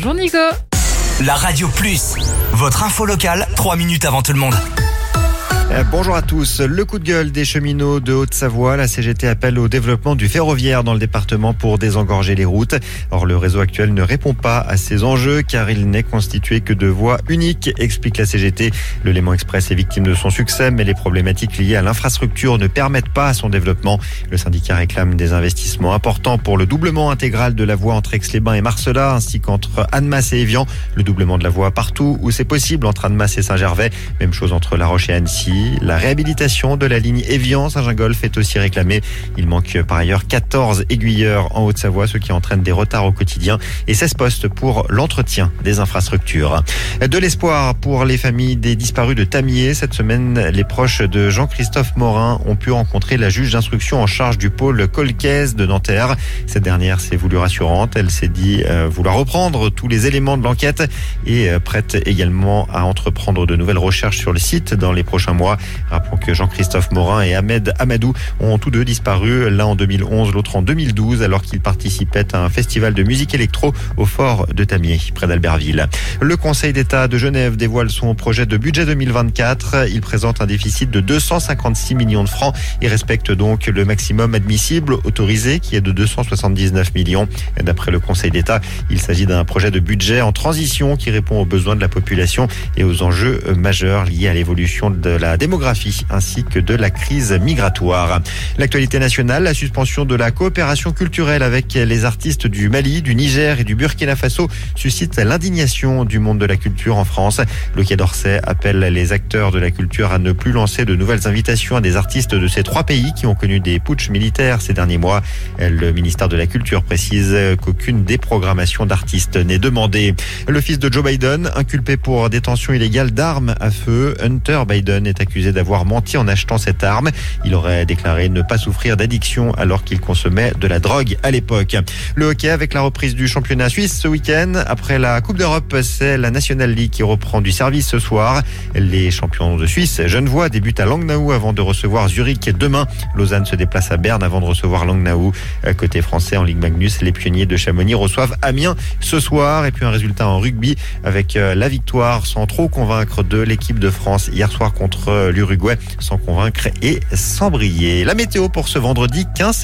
Bonjour Nico. La Radio Plus, votre info locale, 3 minutes avant tout le monde. Bonjour à tous. Le coup de gueule des cheminots de Haute-Savoie. La CGT appelle au développement du ferroviaire dans le département pour désengorger les routes. Or, le réseau actuel ne répond pas à ces enjeux car il n'est constitué que de voies uniques, explique la CGT. Le Léman Express est victime de son succès, mais les problématiques liées à l'infrastructure ne permettent pas à son développement. Le syndicat réclame des investissements importants pour le doublement intégral de la voie entre Aix-les-Bains et Marcella, ainsi qu'entre Annemasse et Évian. Le doublement de la voie partout où c'est possible, entre Annemasse et Saint-Gervais. Même chose entre La Roche et Annecy. La réhabilitation de la ligne Évian-Saint-Gingolph est aussi réclamée. Il manque par ailleurs 14 aiguilleurs en Haute-Savoie, ce qui entraîne des retards au quotidien et 16 postes pour l'entretien des infrastructures. De l'espoir pour les familles des disparus de Tamier. Cette semaine, les proches de Jean-Christophe Morin ont pu rencontrer la juge d'instruction en charge du pôle Colcaise de Nanterre. Cette dernière s'est voulue rassurante. Elle s'est dit vouloir reprendre tous les éléments de l'enquête et prête également à entreprendre de nouvelles recherches sur le site dans les prochains mois. Rappelons que Jean-Christophe Morin et Ahmed Amadou ont tous deux disparu, l'un en 2011, l'autre en 2012, alors qu'ils participaient à un festival de musique électro au fort de Tamier, près d'Albertville. Le Conseil d'État de Genève dévoile son projet de budget 2024. Il présente un déficit de 256 millions de francs et respecte donc le maximum admissible autorisé, qui est de 279 millions. D'après le Conseil d'État, il s'agit d'un projet de budget en transition qui répond aux besoins de la population et aux enjeux majeurs liés à l'évolution de la démographie ainsi que de la crise migratoire. L'actualité nationale, la suspension de la coopération culturelle avec les artistes du Mali, du Niger et du Burkina Faso suscite l'indignation du monde de la culture en France. Le Quai d'Orsay appelle les acteurs de la culture à ne plus lancer de nouvelles invitations à des artistes de ces trois pays qui ont connu des putschs militaires ces derniers mois. Le ministère de la Culture précise qu'aucune déprogrammation d'artistes n'est demandée. Le fils de Joe Biden, inculpé pour détention illégale d'armes à feu, Hunter Biden est accusé d'avoir menti en achetant cette arme. Il aurait déclaré ne pas souffrir d'addiction alors qu'il consommait de la drogue à l'époque. Le hockey avec la reprise du championnat suisse ce week-end. Après la Coupe d'Europe, c'est la National League qui reprend du service ce soir. Les champions de Suisse genevois débutent à Langnau avant de recevoir Zurich demain. Lausanne se déplace à Berne avant de recevoir Langnau. Côté français en Ligue Magnus, les pionniers de Chamonix reçoivent Amiens ce soir. Et puis un résultat en rugby avec la victoire sans trop convaincre de l'équipe de France hier soir contre l'Uruguay, sans convaincre et sans briller. La météo pour ce vendredi 15 septembre.